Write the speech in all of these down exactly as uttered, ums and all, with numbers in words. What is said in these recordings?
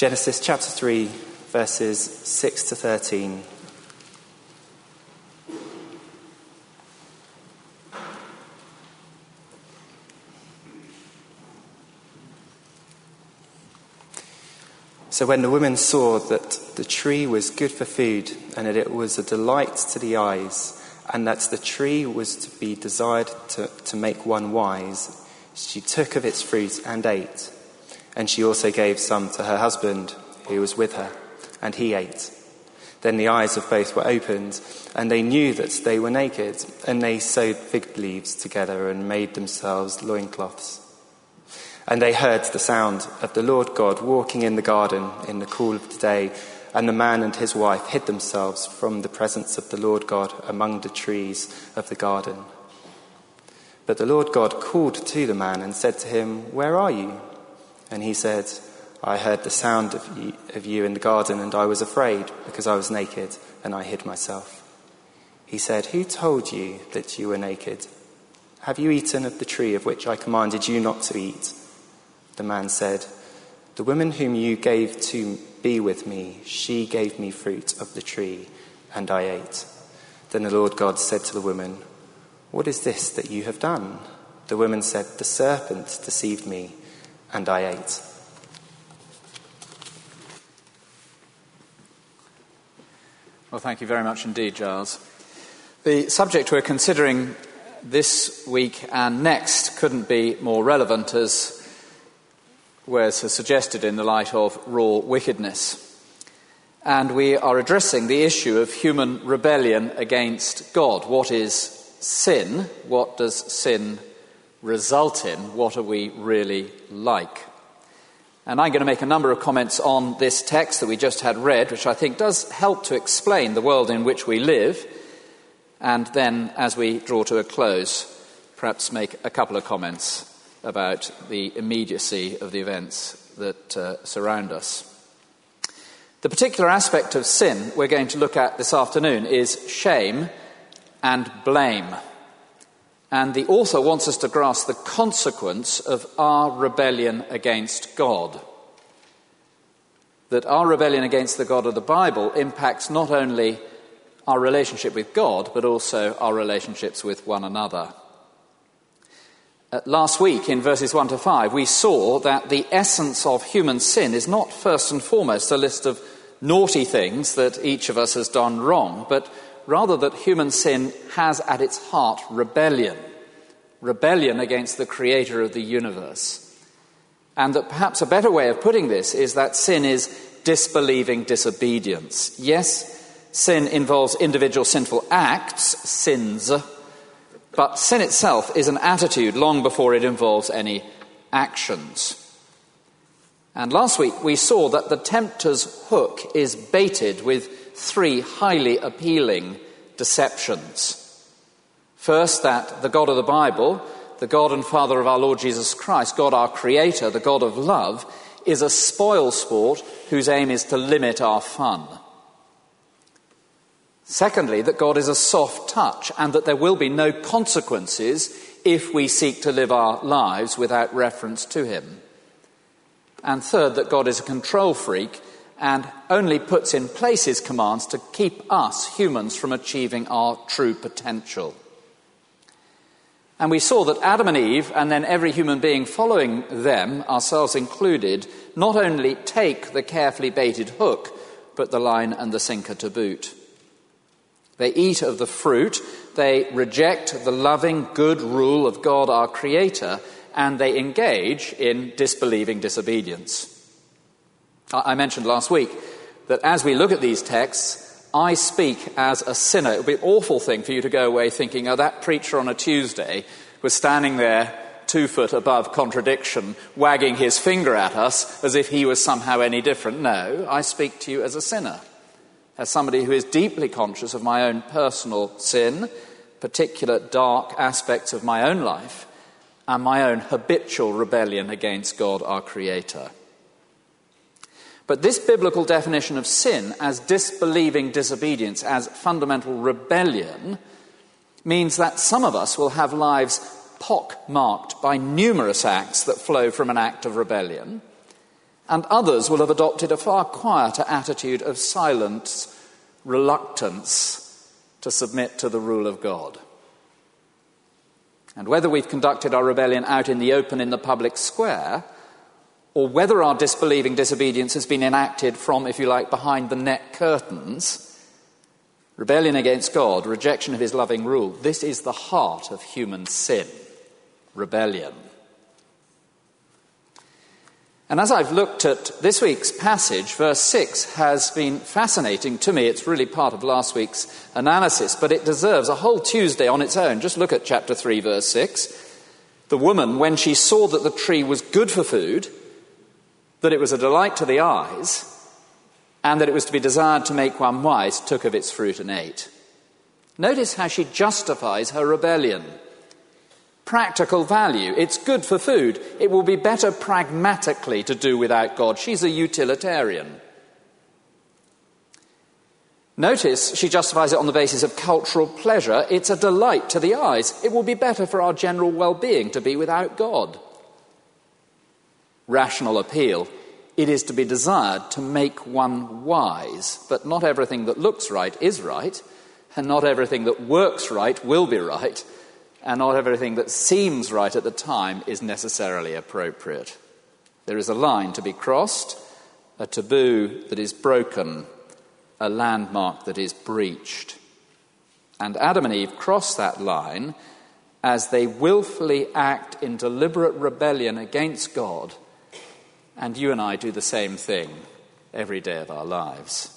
Genesis chapter three, verses six to thirteen. So when the woman saw that the tree was good for food, and that it was a delight to the eyes, and that the tree was to be desired to, to make one wise, she took of its fruit and ate. And she also gave some to her husband, who was with her, and he ate. Then the eyes of both were opened, and they knew that they were naked, and they sewed fig leaves together and made themselves loincloths. And they heard the sound of the Lord God walking in the garden in the cool of the day, and the man and his wife hid themselves from the presence of the Lord God among the trees of the garden. But the Lord God called to the man and said to him, "Where are you?" And he said, "I heard the sound of you, of you in the garden, and I was afraid, because I was naked, and I hid myself." He said, "Who told you that you were naked? Have you eaten of the tree of which I commanded you not to eat?" The man said, "The woman whom you gave to be with me, she gave me fruit of the tree, and I ate." Then the Lord God said to the woman, "What is this that you have done?" The woman said, "The serpent deceived me, and I ate." Well, thank you very much indeed, Giles. The subject we're considering this week and next couldn't be more relevant, as Wes has suggested, in the light of raw wickedness. And we are addressing the issue of human rebellion against God. What is sin? What does sin result in? What are we really like? And I'm going to make a number of comments on this text that we just had read, which I think does help to explain the world in which we live. And then, as we draw to a close, perhaps make a couple of comments about the immediacy of the events that uh, surround us. The particular aspect of sin we're going to look at this afternoon is shame and blame. And the author wants us to grasp the consequence of our rebellion against God. That our rebellion against the God of the Bible impacts not only our relationship with God, but also our relationships with one another. Uh, last week, in verses one to five, we saw that the essence of human sin is not first and foremost a list of naughty things that each of us has done wrong, but rather that human sin has at its heart rebellion, rebellion against the creator of the universe. And that perhaps a better way of putting this is that sin is disbelieving disobedience. Yes, sin involves individual sinful acts, sins, but sin itself is an attitude long before it involves any actions. And last week we saw that the tempter's hook is baited with three highly appealing deceptions. First, that the God of the Bible, the God and Father of our Lord Jesus Christ, God our Creator, the God of love, is a spoil-sport whose aim is to limit our fun. Secondly, that God is a soft touch, and that there will be no consequences if we seek to live our lives without reference to him. And third, that God is a control freak and only puts in place his commands to keep us, humans, from achieving our true potential. And we saw that Adam and Eve, and then every human being following them, ourselves included, not only take the carefully baited hook, but the line and the sinker to boot. They eat of the fruit, they reject the loving, good rule of God our Creator, and they engage in disbelieving disobedience. I mentioned last week that as we look at these texts, I speak as a sinner. It would be an awful thing for you to go away thinking, oh, that preacher on a Tuesday was standing there two foot above contradiction, wagging his finger at us as if he was somehow any different. No, I speak to you as a sinner, as somebody who is deeply conscious of my own personal sin, particular dark aspects of my own life, and my own habitual rebellion against God, our Creator. But this biblical definition of sin as disbelieving disobedience, as fundamental rebellion, means that some of us will have lives pock-marked by numerous acts that flow from an act of rebellion, and others will have adopted a far quieter attitude of silent reluctance to submit to the rule of God. And whether we've conducted our rebellion out in the open in the public square, or whether our disbelieving disobedience has been enacted from, if you like, behind the net curtains, rebellion against God, rejection of his loving rule, this is the heart of human sin, rebellion. And as I've looked at this week's passage, verse six has been fascinating to me. It's really part of last week's analysis, but it deserves a whole Tuesday on its own. Just look at chapter three, verse six. The woman, when she saw that the tree was good for food, that it was a delight to the eyes, and that it was to be desired to make one wise, took of its fruit and ate. Notice how she justifies her rebellion. Practical value. It's good for food. It will be better pragmatically to do without God. She's a utilitarian. Notice she justifies it on the basis of cultural pleasure. It's a delight to the eyes. It will be better for our general well-being to be without God. Rational appeal. It is to be desired to make one wise, but not everything that looks right is right, and not everything that works right will be right, and not everything that seems right at the time is necessarily appropriate. There is a line to be crossed, a taboo that is broken, a landmark that is breached. And Adam and Eve cross that line as they willfully act in deliberate rebellion against God. And you and I do the same thing every day of our lives.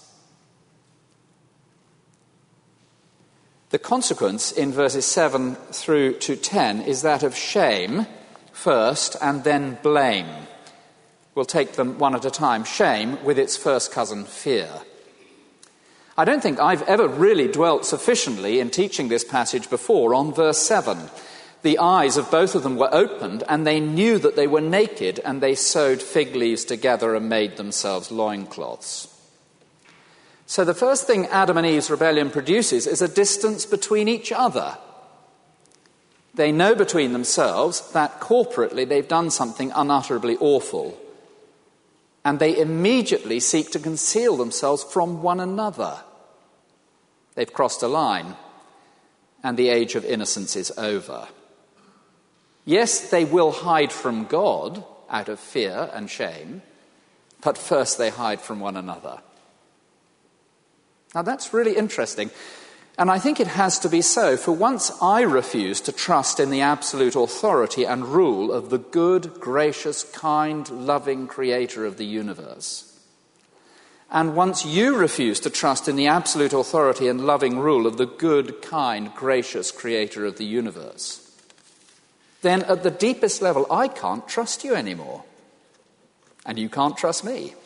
The consequence in verses seven through to ten is that of shame first and then blame. We'll take them one at a time. Shame with its first cousin, fear. I don't think I've ever really dwelt sufficiently in teaching this passage before on verse seven. The eyes of both of them were opened, and they knew that they were naked, and they sewed fig leaves together and made themselves loincloths. So the first thing Adam and Eve's rebellion produces is a distance between each other. They know between themselves that corporately they've done something unutterably awful, and they immediately seek to conceal themselves from one another. They've crossed a line, and the age of innocence is over. Yes, they will hide from God out of fear and shame, but first they hide from one another. Now that's really interesting, and I think it has to be so, for once I refuse to trust in the absolute authority and rule of the good, gracious, kind, loving creator of the universe. And once you refuse to trust in the absolute authority and loving rule of the good, kind, gracious creator of the universe, then at the deepest level, I can't trust you anymore. And you can't trust me.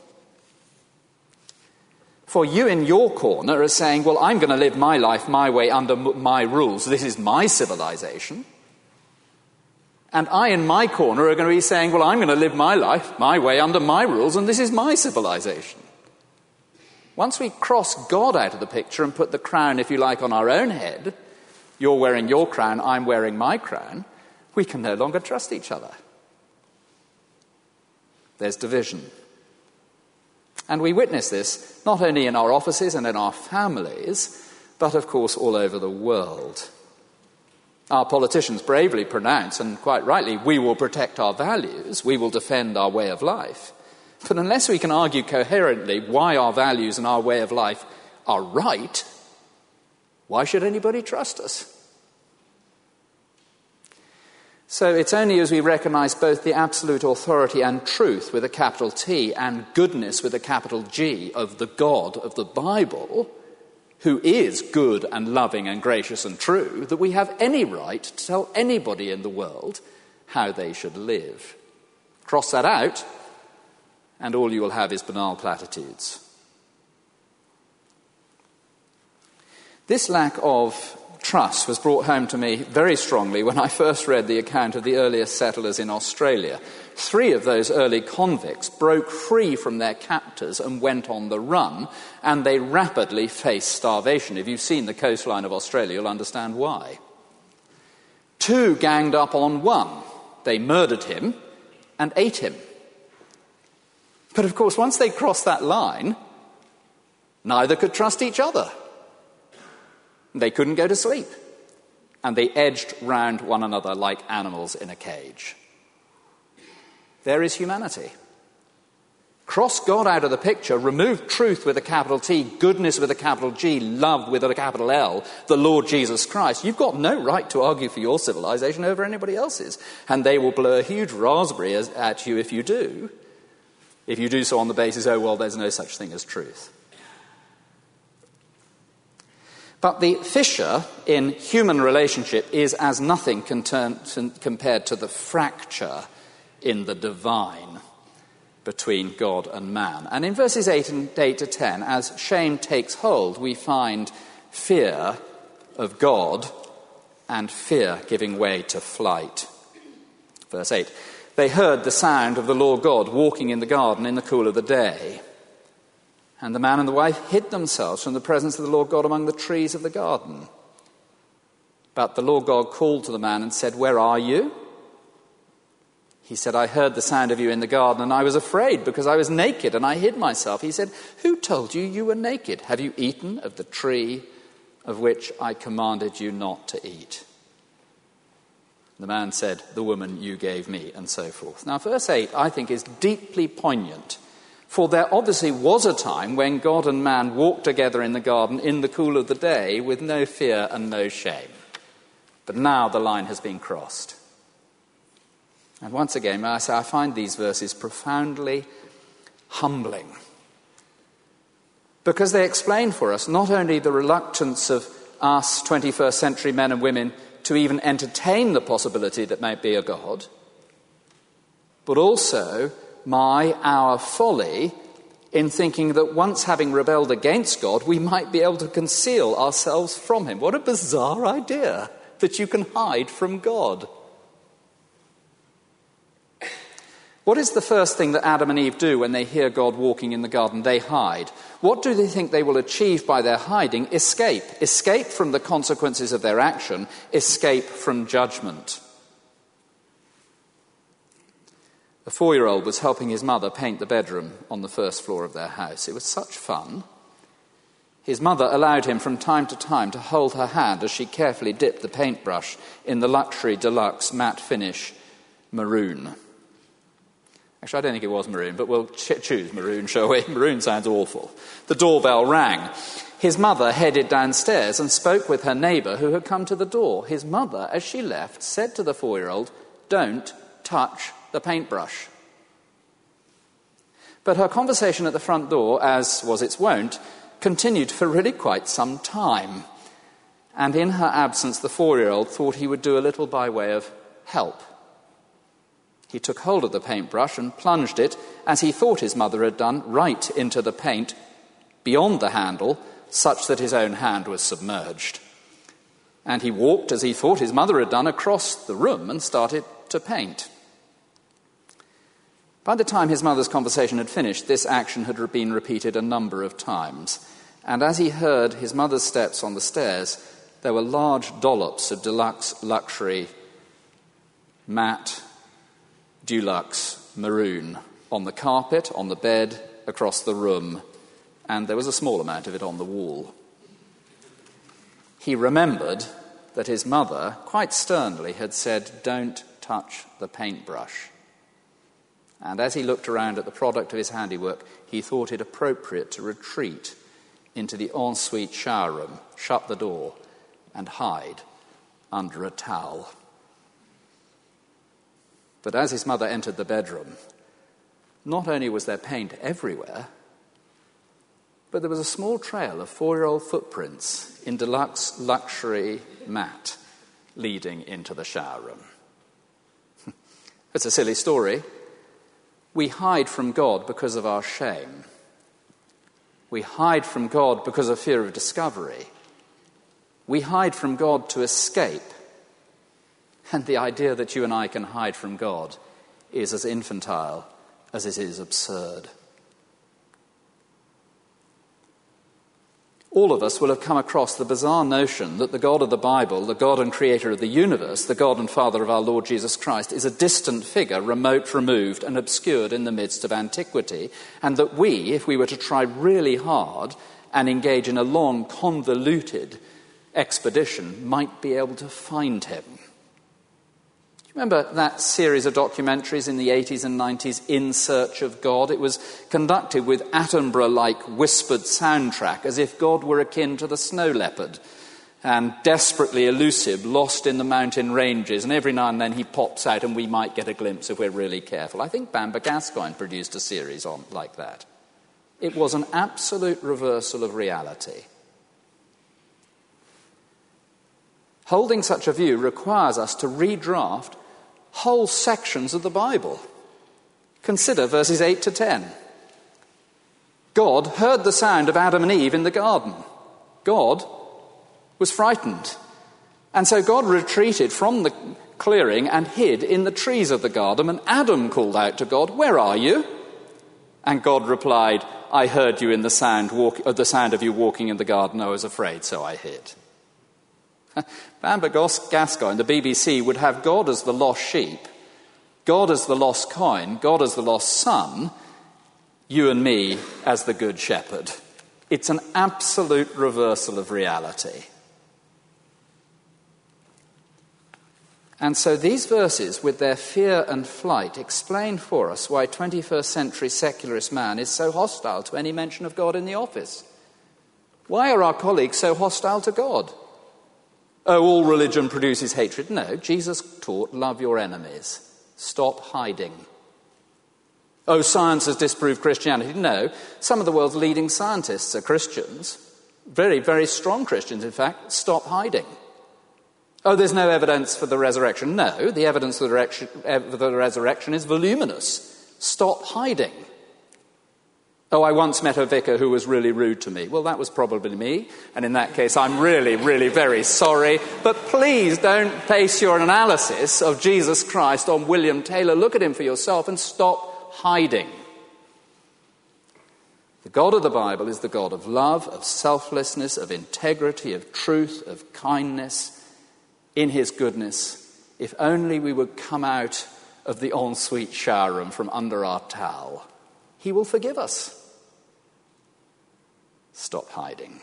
For you in your corner are saying, well, I'm going to live my life my way under my rules. This is my civilization. And I in my corner are going to be saying, well, I'm going to live my life my way under my rules, and this is my civilization. Once we cross God out of the picture and put the crown, if you like, on our own head, you're wearing your crown, I'm wearing my crown, we can no longer trust each other. There's division. And we witness this not only in our offices and in our families, but of course all over the world. Our politicians bravely pronounce, and quite rightly, we will protect our values, we will defend our way of life. But unless we can argue coherently why our values and our way of life are right, why should anybody trust us? So it's only as we recognize both the absolute authority and truth with a capital T and goodness with a capital G of the God of the Bible, who is good and loving and gracious and true, that we have any right to tell anybody in the world how they should live. Cross that out, and all you will have is banal platitudes. This lack of trust was brought home to me very strongly when I first read the account of the earliest settlers in Australia. Three of those early convicts broke free from their captors and went on the run, and they rapidly faced starvation. If you've seen the coastline of Australia, you'll understand why. Two ganged up on one. They murdered him and ate him. But of course, once they crossed that line, neither could trust each other. They couldn't go to sleep. And they edged round one another like animals in a cage. There is humanity. Cross God out of the picture, remove truth with a capital T, goodness with a capital G, love with a capital L, the Lord Jesus Christ. You've got no right to argue for your civilization over anybody else's. And they will blow a huge raspberry as, at you if you do. If you do so on the basis, oh, well, there's no such thing as truth. But the fissure in human relationship is as nothing compared to the fracture in the divine between God and man. And in verses eight and eight to ten, as shame takes hold, we find fear of God and fear giving way to flight. Verse eight, they heard the sound of the Lord God walking in the garden in the cool of the day. And the man and the wife hid themselves from the presence of the Lord God among the trees of the garden. But the Lord God called to the man and said, "Where are you?" He said, "I heard the sound of you in the garden, and I was afraid because I was naked, and I hid myself." He said, "Who told you you were naked? Have you eaten of the tree of which I commanded you not to eat?" The man said, "The woman you gave me," and so forth. Now, verse eight, I think, is deeply poignant. For there obviously was a time when God and man walked together in the garden in the cool of the day with no fear and no shame. But now the line has been crossed. And once again, I say I find these verses profoundly humbling. Because they explain for us not only the reluctance of us twenty-first century men and women to even entertain the possibility that might be a God, but also my, our folly in thinking that once having rebelled against God, we might be able to conceal ourselves from him. What a bizarre idea that you can hide from God. What is the first thing that Adam and Eve do when they hear God walking in the garden? They hide. What do they think they will achieve by their hiding? Escape. Escape from the consequences of their action. Escape from judgment. A four-year-old was helping his mother paint the bedroom on the first floor of their house. It was such fun. His mother allowed him from time to time to hold her hand as she carefully dipped the paintbrush in the luxury deluxe matte finish maroon. Actually, I don't think it was maroon, but we'll ch- choose maroon, shall we? Maroon sounds awful. The doorbell rang. His mother headed downstairs and spoke with her neighbour who had come to the door. His mother, as she left, said to the four-year-old, "Don't touch the paintbrush." But her conversation at the front door, as was its wont, continued for really quite some time. And in her absence, the four-year-old thought he would do a little by way of help. He took hold of the paintbrush and plunged it, as he thought his mother had done, right into the paint, beyond the handle, such that his own hand was submerged. And he walked, as he thought his mother had done, across the room and started to paint. By the time his mother's conversation had finished, this action had been repeated a number of times. And as he heard his mother's steps on the stairs, there were large dollops of deluxe luxury matte Dulux maroon on the carpet, on the bed, across the room, and there was a small amount of it on the wall. He remembered that his mother, quite sternly, had said, "Don't touch the paintbrush." And as he looked around at the product of his handiwork, he thought it appropriate to retreat into the ensuite shower room, shut the door, and hide under a towel. But as his mother entered the bedroom, not only was there paint everywhere, but there was a small trail of four-year-old footprints in deluxe luxury matte leading into the shower room. It's a silly story. We hide from God because of our shame. We hide from God because of fear of discovery. We hide from God to escape. And the idea that you and I can hide from God is as infantile as it is absurd. all of us will have come across the bizarre notion that the God of the Bible, the God and creator of the universe, the God and Father of our Lord Jesus Christ, is a distant figure, remote, removed, and obscured in the midst of antiquity, and that we, if we were to try really hard and engage in a long, convoluted expedition, might be able to find him. Remember that series of documentaries in the eighties and nineties, In Search of God? It was conducted with Attenborough-like whispered soundtrack, as if God were akin to the snow leopard and desperately elusive, lost in the mountain ranges, and every now and then he pops out and we might get a glimpse if we're really careful. I think Bamber Gascoigne produced a series on like that. It was an absolute reversal of reality. Holding such a view requires us to redraft whole sections of the Bible. Consider verses eight to ten. God heard the sound of Adam and Eve in the garden. God was frightened. And so God retreated from the clearing and hid in the trees of the garden. And Adam called out to God, "Where are you?" And God replied, "I heard you in the sound, walk, uh, the sound of you walking in the garden. I was afraid, so I hid." Bamber Gascoigne, the B B C, would have God as the lost sheep, God as the lost coin, God as the lost son, you and me as the good shepherd. It's an absolute reversal of reality. And so these verses, with their fear and flight, explain for us why twenty-first century secularist man is so hostile to any mention of God in the office. Why are our colleagues so hostile to God? Oh, all religion produces hatred. No, Jesus taught, love your enemies. Stop hiding. Oh, science has disproved Christianity. No, some of the world's leading scientists are Christians. Very, very strong Christians, in fact. Stop hiding. Oh, there's no evidence for the resurrection. No, the evidence for the, for the resurrection is voluminous. Stop hiding. Oh, I once met a vicar who was really rude to me. Well, that was probably me, and in that case, I'm really, really very sorry. But please don't base your analysis of Jesus Christ on William Taylor. Look at him for yourself and stop hiding. The God of the Bible is the God of love, of selflessness, of integrity, of truth, of kindness, in his goodness. If only we would come out of the ensuite shower room from under our towel, he will forgive us. Stop hiding.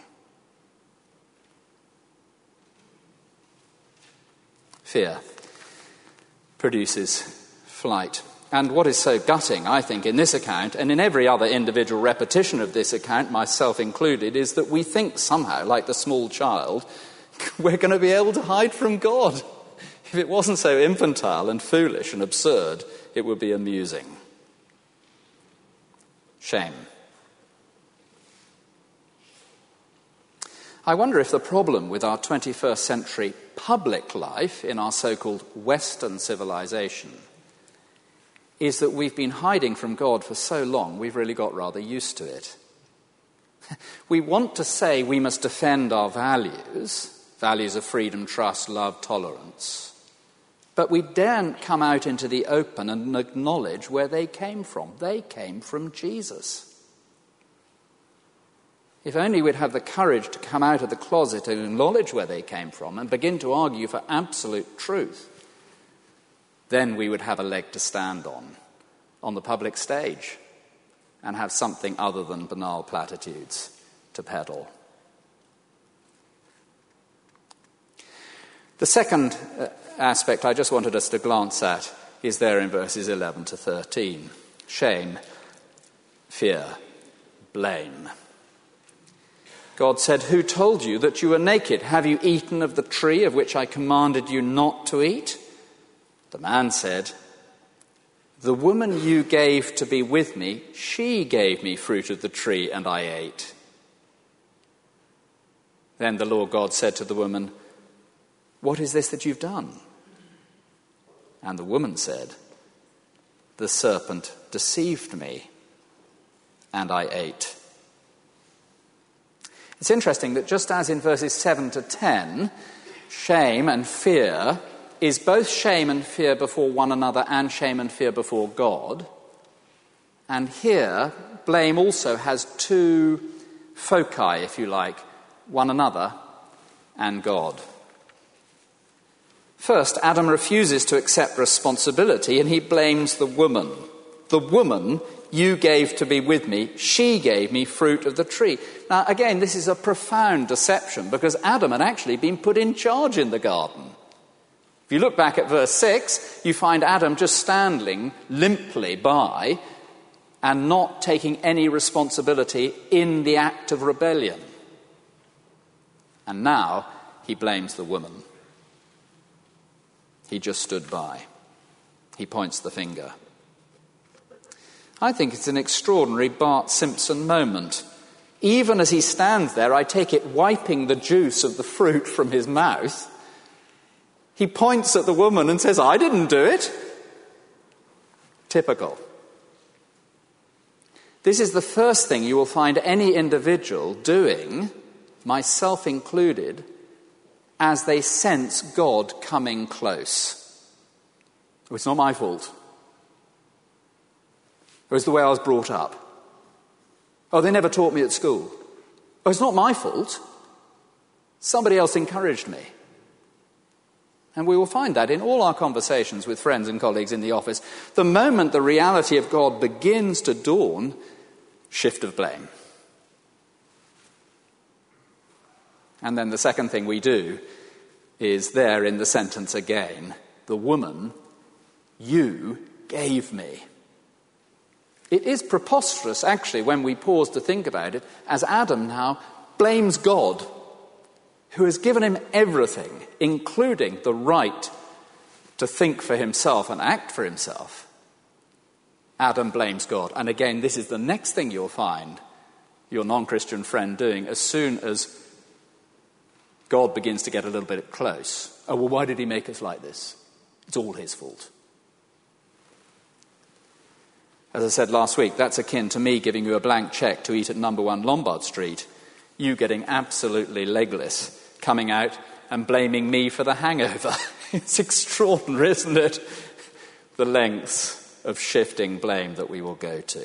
Fear produces flight. And what is so gutting, I think, in this account, and in every other individual repetition of this account, myself included, is that we think somehow, like the small child, we're going to be able to hide from God. If it wasn't so infantile and foolish and absurd, it would be amusing. Shame. I wonder if the problem with our twenty-first century public life in our so-called Western civilization is that we've been hiding from God for so long, we've really got rather used to it. We want to say we must defend our values, values of freedom, trust, love, tolerance, but we daren't come out into the open and acknowledge where they came from. They came from Jesus. If only we'd have the courage to come out of the closet and acknowledge where they came from and begin to argue for absolute truth, then we would have a leg to stand on, on the public stage, and have something other than banal platitudes to peddle. The second uh, aspect I just wanted us to glance at is there in verses eleven to thirteen. Shame, fear, blame. God said, "Who told you that you were naked? Have you eaten of the tree of which I commanded you not to eat?" The man said, "The woman you gave to be with me, she gave me fruit of the tree, and I ate." Then the Lord God said to the woman, "What is this that you've done?" And the woman said, "The serpent deceived me, and I ate." It's interesting that just as in verses seven to ten, shame and fear is both shame and fear before one another and shame and fear before God, and here blame also has two foci, if you like, one another, and God. First, Adam refuses to accept responsibility and he blames the woman. The woman you gave to be with me, she gave me fruit of the tree. Now, again, this is a profound deception because Adam had actually been put in charge in the garden. If you look back at verse six, you find Adam just standing limply by and not taking any responsibility in the act of rebellion. And now he blames the woman. He just stood by. He points the finger. I think it's an extraordinary Bart Simpson moment. Even as he stands there, I take it wiping the juice of the fruit from his mouth, he points at the woman and says, "I didn't do it." Typical. This is the first thing you will find any individual doing, myself included, as they sense God coming close. Oh, it's not my fault. It was the way I was brought up. Oh, they never taught me at school. Oh, it's not my fault. Somebody else encouraged me. And we will find that in all our conversations with friends and colleagues in the office. The moment the reality of God begins to dawn, shift of blame. And then the second thing we do is there in the sentence again, the woman you gave me. It is preposterous, actually, when we pause to think about it, as Adam now blames God, who has given him everything, including the right to think for himself and act for himself. Adam blames God. And again, this is the next thing you'll find your non-Christian friend doing as soon as God begins to get a little bit close. Oh, well, why did he make us like this? It's all his fault. As I said last week, that's akin to me giving you a blank cheque to eat at number one Lombard Street, you getting absolutely legless, coming out and blaming me for the hangover. It's extraordinary, isn't it? The lengths of shifting blame that we will go to.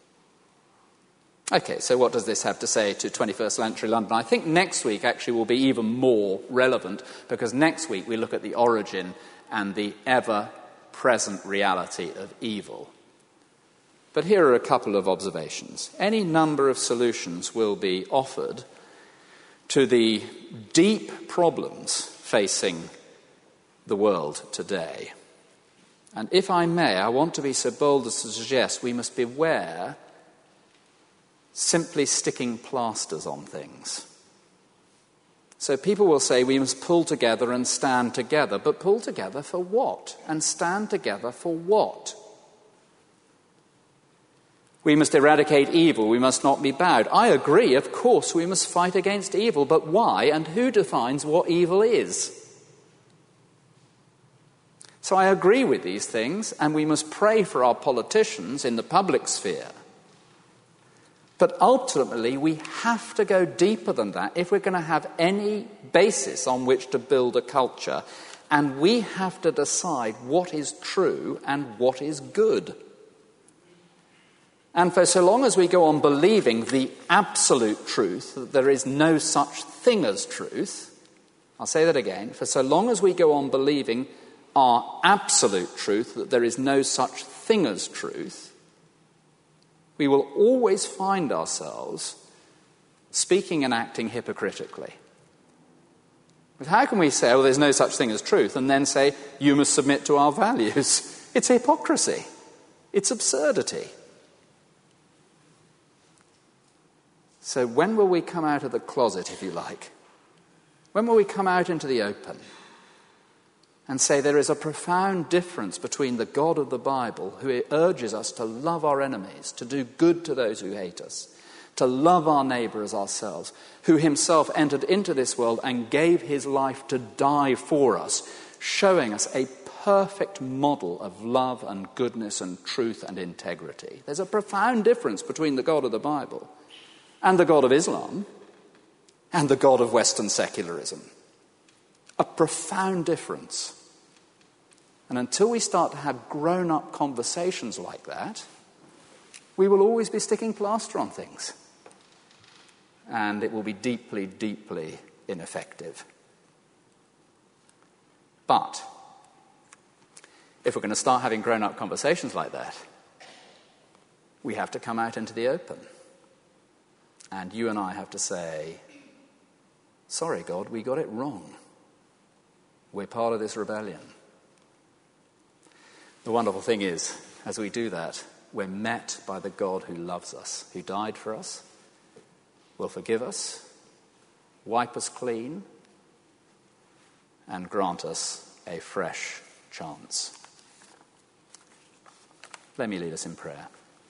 Okay, so what does this have to say to twenty-first century London? I think next week actually will be even more relevant because next week we look at the origin and the ever-present reality of evil. But here are a couple of observations. Any number of solutions will be offered to the deep problems facing the world today. And if I may, I want to be so bold as to suggest we must beware simply sticking plasters on things. So people will say we must pull together and stand together. But pull together for what? And stand together for what? We must eradicate evil. We must not be bowed. I agree, of course, we must fight against evil. But why and who defines what evil is? So I agree with these things, and we must pray for our politicians in the public sphere. But ultimately, we have to go deeper than that if we're going to have any basis on which to build a culture. And we have to decide what is true and what is good. And for so long as we go on believing the absolute truth, that there is no such thing as truth, I'll say that again, for so long as we go on believing our absolute truth, that there is no such thing as truth, we will always find ourselves speaking and acting hypocritically. But how can we say, oh, there's no such thing as truth, and then say, you must submit to our values? It's hypocrisy. It's absurdity. So when will we come out of the closet, if you like? When will we come out into the open and say there is a profound difference between the God of the Bible, who urges us to love our enemies, to do good to those who hate us, to love our neighbour as ourselves, who himself entered into this world and gave his life to die for us, showing us a perfect model of love and goodness and truth and integrity. There's a profound difference between the God of the Bible and the God of Islam, and the God of Western secularism. A profound difference. And until we start to have grown-up conversations like that, we will always be sticking plaster on things. and it will be deeply, deeply ineffective. But if we're going to start having grown-up conversations like that, we have to come out into the open. And you and I have to say, sorry, God, we got it wrong. We're part of this rebellion. The wonderful thing is, as we do that, we're met by the God who loves us, who died for us, will forgive us, wipe us clean, and grant us a fresh chance. Let me lead us in prayer.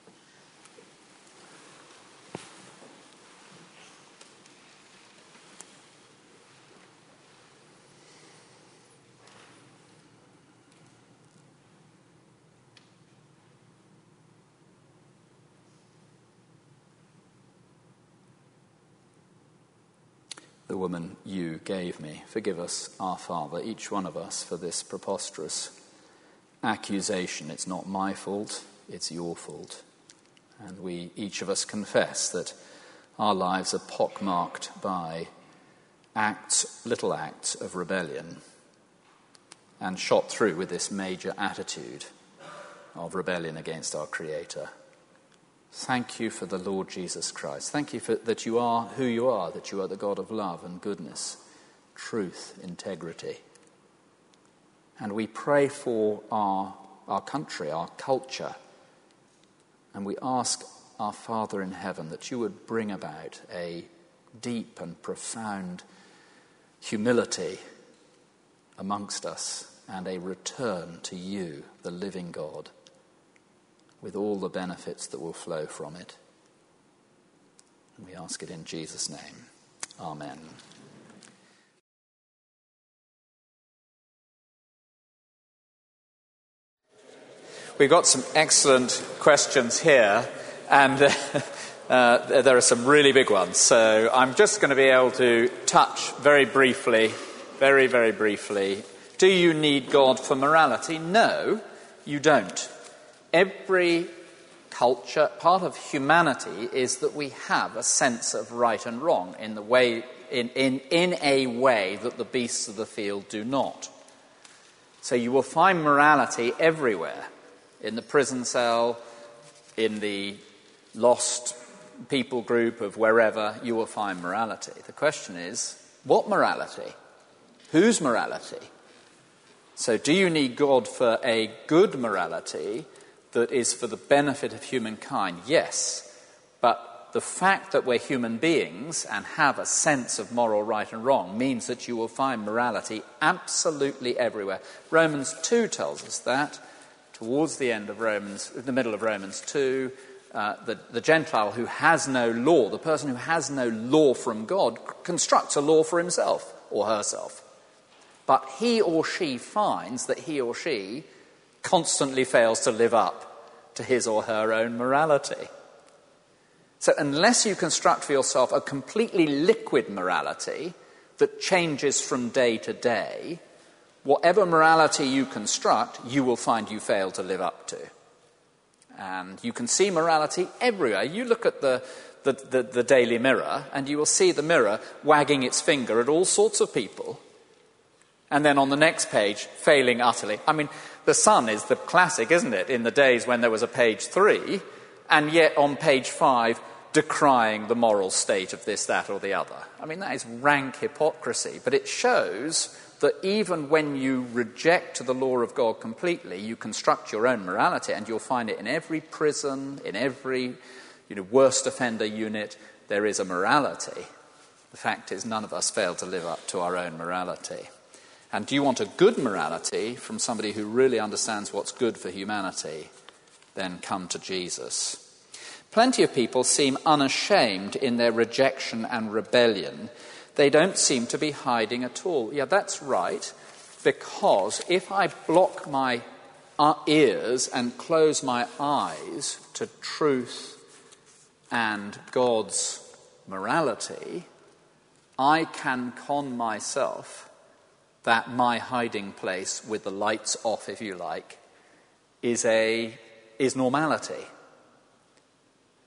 The woman you gave me, forgive us, our Father, each one of us, for this preposterous accusation. It's not my fault, it's your fault. And we, each of us, confess that our lives are pockmarked by acts, little acts of rebellion, and shot through with this major attitude of rebellion against our Creator. Thank you for the Lord Jesus Christ. Thank you for that you are who you are, that you are the God of love and goodness, truth, integrity. And we pray for our, our country, our culture, and we ask our Father in heaven that you would bring about a deep and profound humility amongst us and a return to you, the living God, with all the benefits that will flow from it. And we ask it in Jesus' name. Amen. We've got some excellent questions here, and uh, uh, there are some really big ones. So I'm just going to be able to touch very briefly, very, very briefly. Do you need God for morality? No, you don't. Every culture, part of humanity, is that we have a sense of right and wrong in the way, in, in, in a way that the beasts of the field do not. So you will find morality everywhere, in the prison cell, in the lost people group of wherever, you will find morality. The question is, what morality? Whose morality? So do you need God for a good morality that is for the benefit of humankind? Yes. But the fact that we're human beings and have a sense of moral right and wrong means that you will find morality absolutely everywhere. Romans two tells us that. Towards the end of Romans, the middle of Romans two, uh, the, the Gentile who has no law, the person who has no law from God, constructs a law for himself or herself. But he or she finds that he or she constantly fails to live up to his or her own morality. So unless you construct for yourself a completely liquid morality that changes from day to day, whatever morality you construct, you will find you fail to live up to. And you can see morality everywhere. You look at the, the, the, the Daily Mirror, and you will see the mirror wagging its finger at all sorts of people. And then on the next page, failing utterly. I mean, The Sun is the classic, isn't it, in the days when there was a page three, and yet on page five, decrying the moral state of this, that, or the other. I mean, that is rank hypocrisy, but it shows that even when you reject the law of God completely, you construct your own morality, and you'll find it in every prison, in every you know, worst offender unit, there is a morality. The fact is, none of us fail to live up to our own morality. And do you want a good morality from somebody who really understands what's good for humanity? Then come to Jesus. Plenty of people seem unashamed in their rejection and rebellion. They don't seem to be hiding at all. Yeah, that's right, because if I block my ears and close my eyes to truth and God's morality, I can con myself that my hiding place, with the lights off, if you like, is a is normality.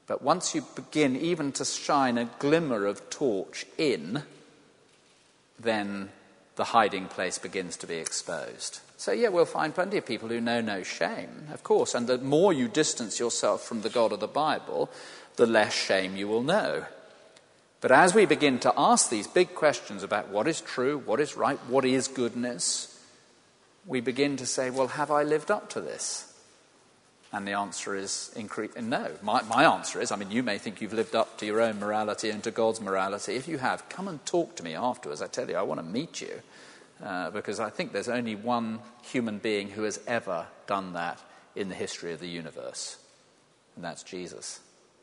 But once you begin even to shine a glimmer of torch in, then the hiding place begins to be exposed. So, yeah, we'll find plenty of people who know no shame, of course, and the more you distance yourself from the God of the Bible, the less shame you will know. But as we begin to ask these big questions about what is true, what is right, what is goodness, we begin to say, well, have I lived up to this? And the answer is incre- no. My, my answer is, I mean, you may think you've lived up to your own morality and to God's morality. If you have, come and talk to me afterwards. I tell you, I want to meet you. Uh, because I think there's only one human being who has ever done that in the history of the universe. And that's Jesus.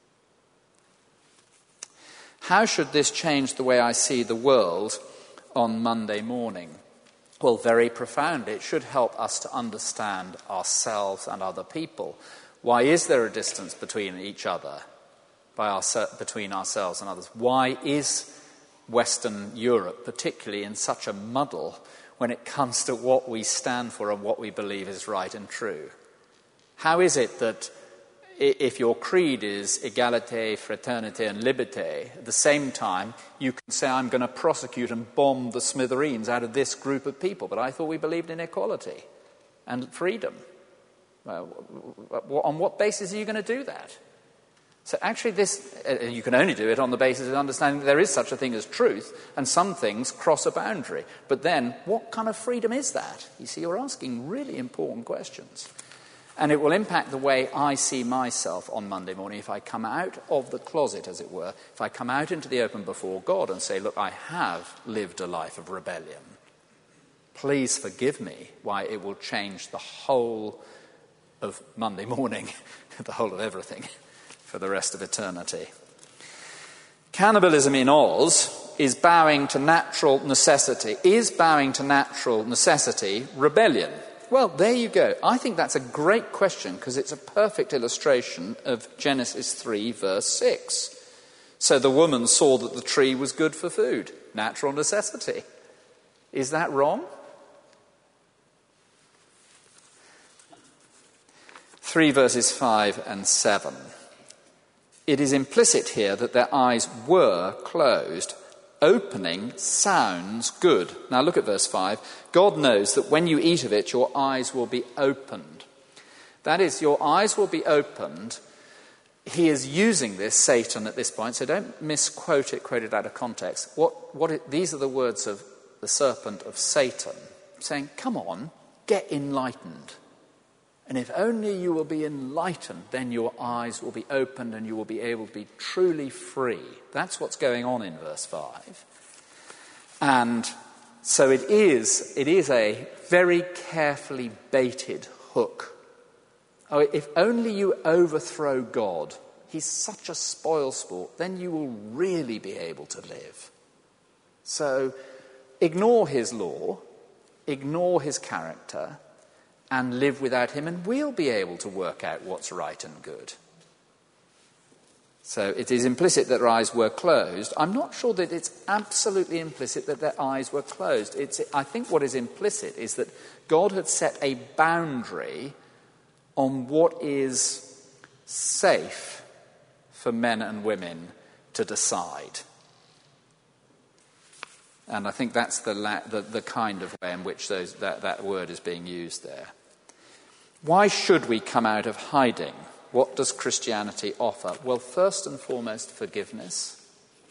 How should this change the way I see the world on Monday morning? Well, very profoundly. It should help us to understand ourselves and other people. Why is there a distance between each other, by our, between ourselves and others? Why is Western Europe particularly in such a muddle when it comes to what we stand for and what we believe is right and true? How is it that if your creed is égalité, fraternité and liberté, at the same time you can say, I'm going to prosecute and bomb the smithereens out of this group of people, but I thought we believed in equality and freedom? Well, on what basis are you going to do that? So actually this, uh, you can only do it on the basis of understanding that there is such a thing as truth, and some things cross a boundary. But then, what kind of freedom is that? You see, you're asking really important questions. And it will impact the way I see myself on Monday morning if I come out of the closet, as it were, if I come out into the open before God and say, look, I have lived a life of rebellion. Please forgive me. Why, it will change the whole of Monday morning, the whole of everything, for the rest of eternity. Cannibalism in Oz is bowing to natural necessity. Is bowing to natural necessity rebellion? Well, there you go. I think that's a great question because it's a perfect illustration of Genesis three, verse six. So the woman saw that the tree was good for food. Natural necessity. Is that wrong? Three verses five and seven. It is implicit here that their eyes were closed. Opening sounds good. Now look at verse five. God knows that when you eat of it, your eyes will be opened. That is, your eyes will be opened. He is using this, Satan, at this point, so don't misquote it, quote it out of context. What, what it, these are the words of the serpent of Satan, saying, come on, get enlightened. And if only you will be enlightened, then your eyes will be opened and you will be able to be truly free. That's what's going on in verse five. And so it is, it is a very carefully baited hook. Oh, if only you overthrow God, he's such a spoilsport, then you will really be able to live. So ignore his law, ignore his character, and live without him, and we'll be able to work out what's right and good. So it is implicit that their eyes were closed. I'm not sure that it's absolutely implicit that their eyes were closed. It's, I think what is implicit is that God had set a boundary on what is safe for men and women to decide. And I think that's the, la- the, the kind of way in which those, that, that word is being used there. Why should we come out of hiding? What does Christianity offer? Well, first and foremost, forgiveness.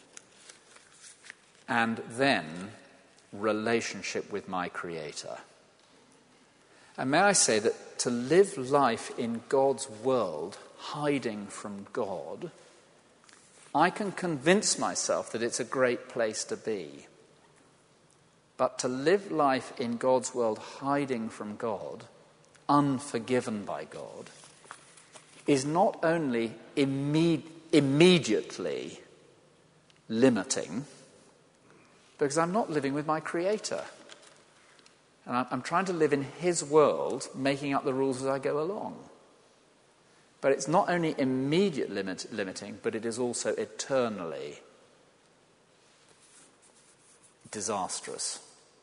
And then, relationship with my Creator. And may I say that to live life in God's world, hiding from God, I can convince myself that it's a great place to be. But to live life in God's world, hiding from God, unforgiven by God, is not only imme- immediately limiting, because I'm not living with my Creator. And I'm, I'm trying to live in his world, making up the rules as I go along. But it's not only immediate limit, limiting, but it is also eternally disastrous.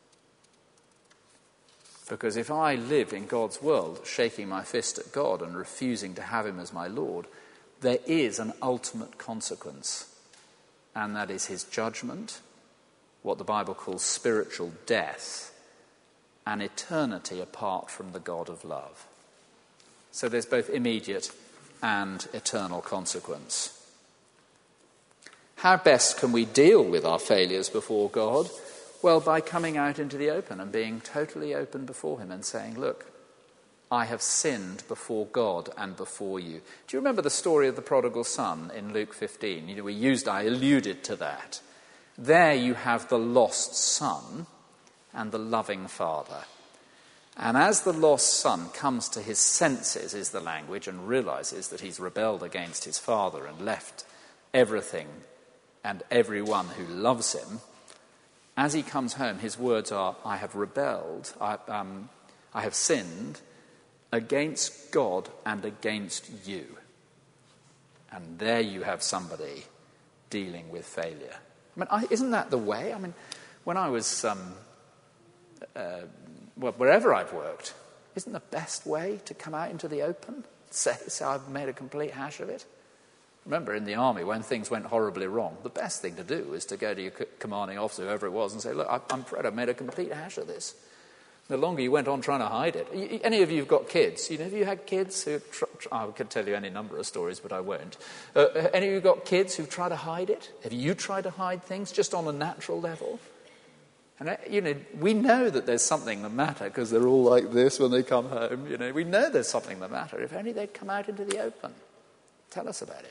Because if I live in God's world, shaking my fist at God and refusing to have him as my Lord, there is an ultimate consequence, and that is his judgment, what the Bible calls spiritual death, and eternity apart from the God of love. So there's both immediate and eternal consequence. How best can we deal with our failures before God? Well, by coming out into the open and being totally open before him and saying, look, I have sinned before God and before you. Do you remember the story of the prodigal son in Luke fifteen? You know, we used, I alluded to that. There you have the lost son and the loving father. And as the lost son comes to his senses, is the language, and realizes that he's rebelled against his father and left everything and everyone who loves him, as he comes home, his words are, I have rebelled, I, um, I have sinned against God and against you. And there you have somebody dealing with failure. I mean, I, isn't that the way? I mean, when I was, um, uh, well, wherever I've worked, isn't the best way to come out into the open? Say, say I've made a complete hash of it? Remember, in the army, when things went horribly wrong, the best thing to do is to go to your commanding officer, whoever it was, and say, look, I'm afraid I've made a complete hash of this. The longer you went on trying to hide it. Any of you who've got kids, you know, have you had kids who, tr- tr- I could tell you any number of stories, but I won't. Uh, any of you got kids who try to hide it? Have you tried to hide things just on a natural level? And, you know, we know that there's something the matter because they're all like this when they come home, you know. We know there's something the matter. If only they'd come out into the open. Tell us about it.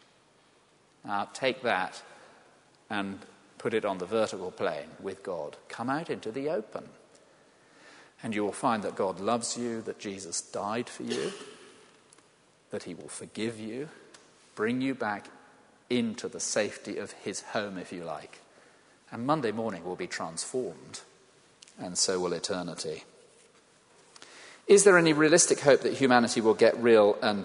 Now, take that and put it on the vertical plane with God. Come out into the open. And you will find that God loves you, that Jesus died for you, that he will forgive you, bring you back into the safety of his home, if you like. And Monday morning will be transformed, and so will eternity. Is there any realistic hope that humanity will get real and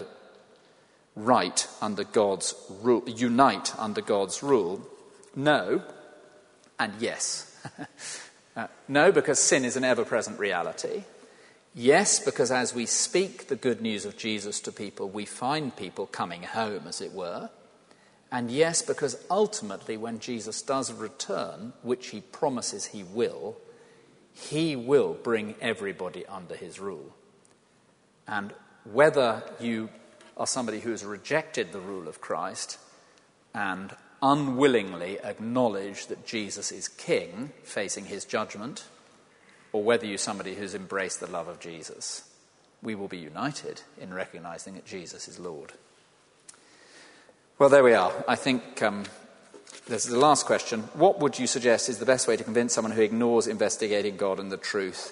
right under God's rule, unite under God's rule? No, and yes. uh, no, because sin is an ever-present reality. Yes, because as we speak the good news of Jesus to people, we find people coming home, as it were. And yes, because ultimately when Jesus does return, which he promises he will, he will bring everybody under his rule. And whether you are somebody who has rejected the rule of Christ and unwillingly acknowledge that Jesus is king, facing his judgment, or whether you're somebody who's embraced the love of Jesus, we will be united in recognizing that Jesus is Lord. Well, there we are. I think um, this is the last question. What would you suggest is the best way to convince someone who ignores investigating God and the truth?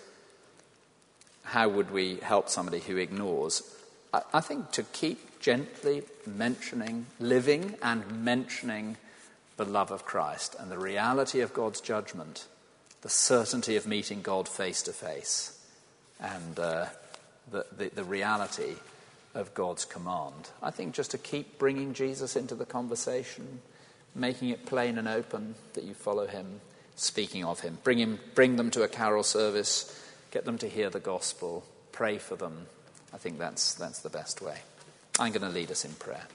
How would we help somebody who ignores? I, I think to keep gently mentioning, living and mentioning the love of Christ and the reality of God's judgment, the certainty of meeting God face to face, and uh, the, the, the reality of God's command. I think just to keep bringing Jesus into the conversation, making it plain and open that you follow him, speaking of him. Bring him, bring them to a carol service, get them to hear the gospel, pray for them. I think that's that's the best way. I'm going to lead us in prayer.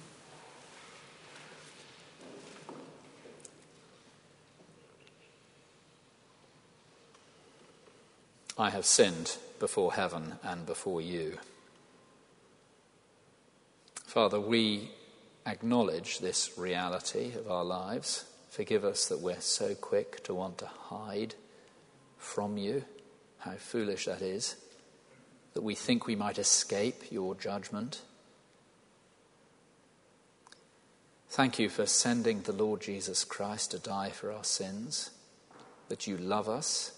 I have sinned before heaven and before you. Father, we acknowledge this reality of our lives. Forgive us that we're so quick to want to hide from you. How foolish that is. That we think we might escape your judgment. Thank you for sending the Lord Jesus Christ to die for our sins. That you love us.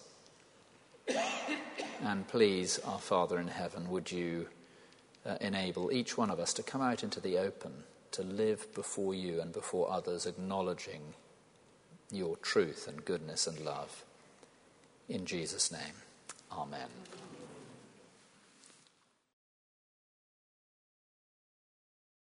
And please, our Father in heaven, would you Uh, enable each one of us to come out into the open, to live before you and before others, acknowledging your truth and goodness and love. In Jesus' name, amen.